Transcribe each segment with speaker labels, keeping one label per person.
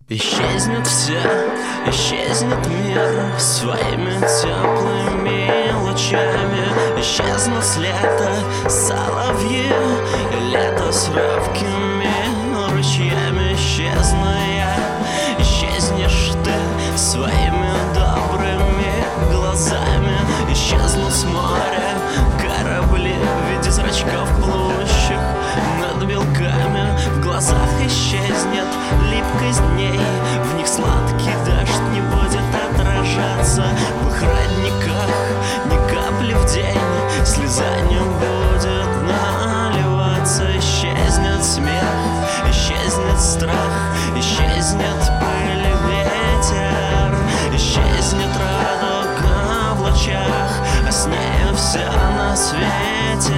Speaker 1: Исчезнет все, исчезнет мир своими теплыми лучами. Исчезнут с лета соловьи, и лето с робкими ручьями. Исчезну я, исчезнешь ты своими добрыми глазами. Исчезнут с моря корабли в виде зрачков, плывущих над белками. В глазах исчезнет липкость дней, в них сладкий дождь не будет отражаться. В их родниках ни капли в день слеза не будет наливаться. Исчезнет смех, исчезнет страх, исчезнет пыль и ветер. Исчезнет радуга в лучах, а с нею все на свете.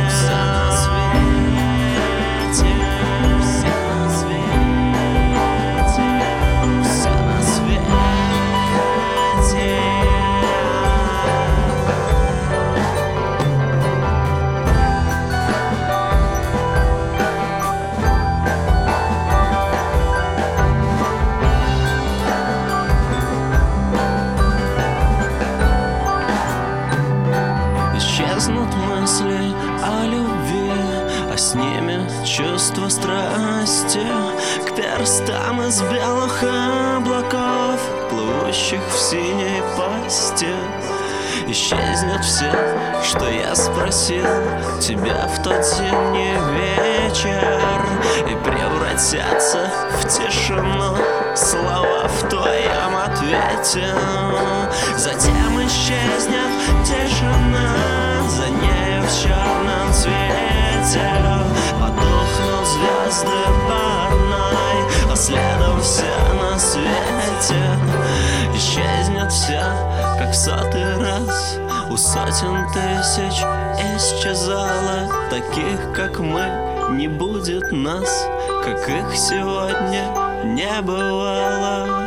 Speaker 1: Исчезнут мысли о любви, а с ними чувства страсти к перстам из белых облаков, плывущих в синей пасти. Исчезнет все, что я спросил тебя в тот зимний вечер, и превратятся в тишину слова в твоем ответе. Затем исчезнет тишина, за нею в черном цвете потухнут звезды парной, а следом все на свете. Исчезнет все, как в сотый раз у сотен тысяч исчезало. Таких, как мы, не будет нас, как их сегодня не бывало.